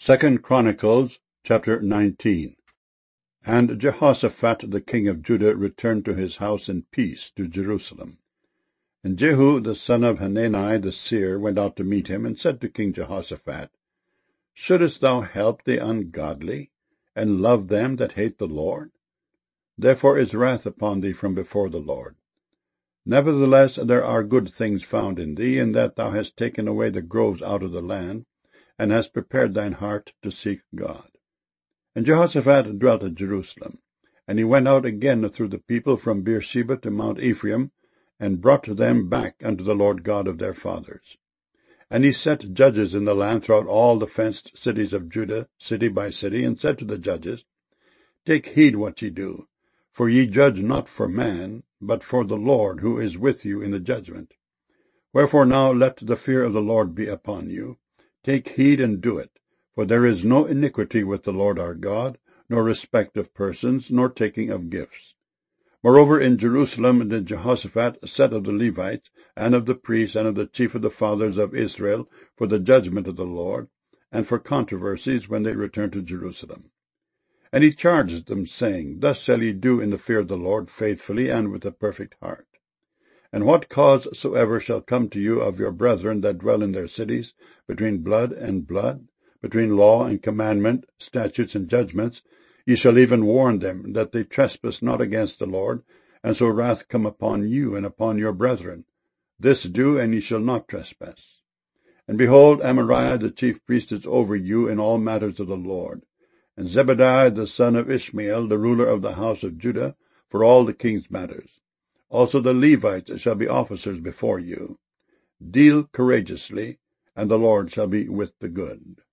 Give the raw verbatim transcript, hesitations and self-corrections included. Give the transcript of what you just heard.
Second Chronicles chapter nineteen. And Jehoshaphat the king of Judah returned to his house in peace to Jerusalem. And Jehu the son of Hanani the seer went out to meet him, and said to King Jehoshaphat, Shouldest thou help the ungodly, and love them that hate the Lord? Therefore is wrath upon thee from before the Lord. Nevertheless there are good things found in thee, in that thou hast taken away the groves out of the land, and hast prepared thine heart to seek God. And Jehoshaphat dwelt at Jerusalem, and he went out again through the people from Beersheba to Mount Ephraim, and brought them back unto the Lord God of their fathers. And he set judges in the land throughout all the fenced cities of Judah, city by city, and said to the judges, Take heed what ye do, for ye judge not for man, but for the Lord, who is with you in the judgment. Wherefore now let the fear of the Lord be upon you. Take heed and do it, for there is no iniquity with the Lord our God, nor respect of persons, nor taking of gifts. Moreover, in Jerusalem did Jehoshaphat set of the Levites, and of the priests, and of the chief of the fathers of Israel, for the judgment of the Lord, and for controversies when they returned to Jerusalem. And he charged them, saying, Thus shall ye do in the fear of the Lord faithfully and with a perfect heart. And what cause soever shall come to you of your brethren that dwell in their cities, between blood and blood, between law and commandment, statutes and judgments, ye shall even warn them, that they trespass not against the Lord, and so wrath come upon you and upon your brethren. This do, and ye shall not trespass. And behold, Amariah the chief priest is over you in all matters of the Lord, and Zebadiah the son of Ishmael, the ruler of the house of Judah, for all the king's matters. Also the Levites shall be officers before you. Deal courageously, and the Lord shall be with the good.